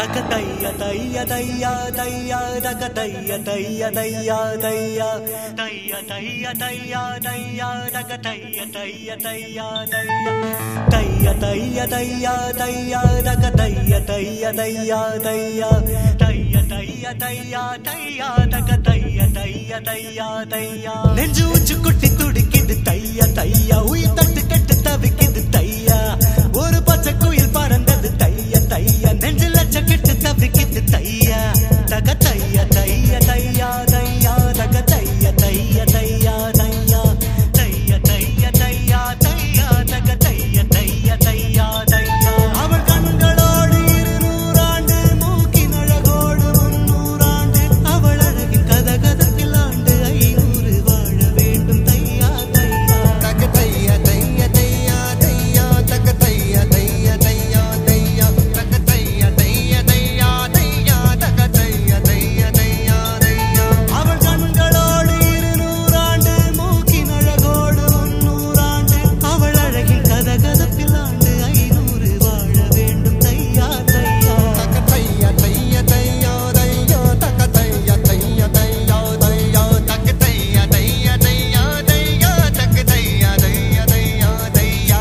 தகதைய தைய தையா தையா தகதைய தைய தையா தையா தைய தைய தையா தையா தகதைய தைய தையா தையா தைய தைய தையா தையா தகதைய தைய தையா தையா தைய தைய தையா தையா தகதைய தைய தையா தையா நெஞ்சு உச்சு குட்டி துடிக்குது தையா தையா உயிர் தட்டு கட்டு தவிக்குது தையா ஒரு பச்சை குயில் பறந்தது தையா தையா நெஞ்சு லட்ச கெட்டு தவிக்குது தையா தக தையா தையா தையா தையா தக தையா தையா தையா தையா தையா தையா தையா தையா தக தையா தையா தையா தையா அவள் கண்களோடு 200 ஆண்டு மூக்கின் அழகோடு 300 ஆண்டு அவள் அழகின் கதகதப்பில் ஆண்டு 500 வாழ வேண்டும் தையா தையா தக தையா தையா தையா தையா தக தையா தையா தையா தையா தக தையா தையா தையா தையா தக தையா தையா தையா தையா அவள் கண்களோடு 200 ஆண்டு மூக்கின் அழகோடு 300 ஆண்டு அவள் அழகின் கதகதப்பில் ஆண்டு 500 வாழ வேண்டும் தையா தையா தக தையா தையா தையா தையா தக தையா தையா தையா தையா தக தையா தையா தையா தையா தக தையா தையா தையா தையா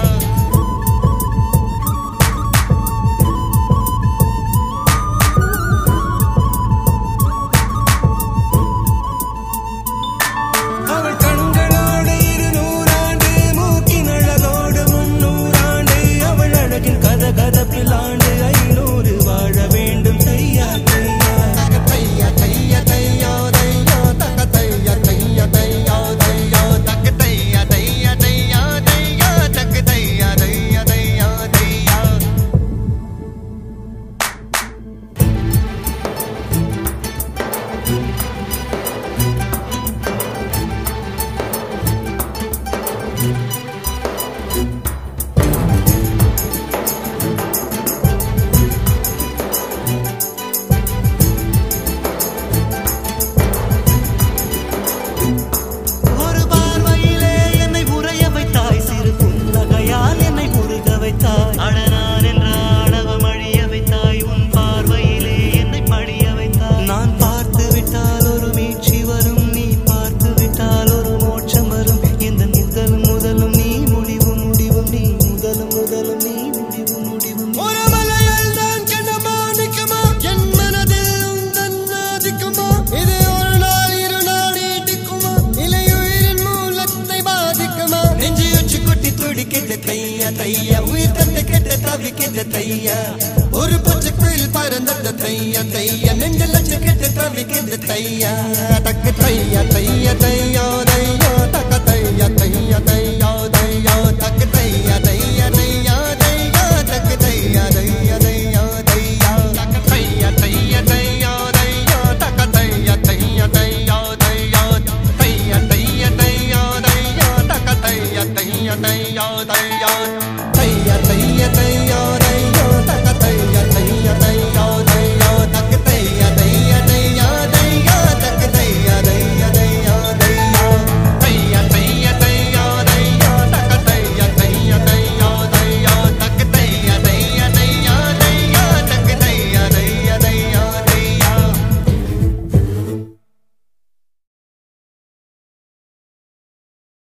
அவள் கண்களோடு 200 ஆண்டு மூக்கின் அழகோடு 300 ஆண்டு அவள் அழகின் கதகதப்பில் ஆண்டு 500 வாழ வேண்டும் தையா தையா தக தையா தையா தையா தையா தக தையா தையா தையா தையா தக தையா தையா தையா தையா தக தையா தையா தையா தையா ஒரு பார்வையிலே என்னை உறைய வைத்தாய் சிறு புன்னகையால் என்னை உருக வைத்தாய் அடனான் என்ற ஆணவம் அழிய வைத்தாய் உன் பார்வையிலே என்னை படிய வைத்தாய் நான் பார்த்து விட்டால் ஒரு மீட்சி வரும் நீ பார்த்து விட்டால் ஒரு மோட்சம் வரும் இந்த முதலும் நீ முடிவும் நீ முதலும் நீ முடிவும் ஒரு மலையில் நான் கண்டமானிக்குமா என் மனதில் உந்தன் ஆதிக்குமா இது ஒரு நாள் 2 நாள் நீடிக்குமா இலையுயிரின் மூலத்தை பாதிக்குமா நெஞ்சு உச்சி குட்டி துடிக்குது தையா தையா உயிர் தட்டு கெட்டு தவிக்குது தையா ஒரு பச்சை குயில் பறந்தது தையா தையா நெஞ்சு லட்ச கெட்டு தவிக்குது தையா தக்கு தையா தையா தையா தையா தக்க தையா தையா தையா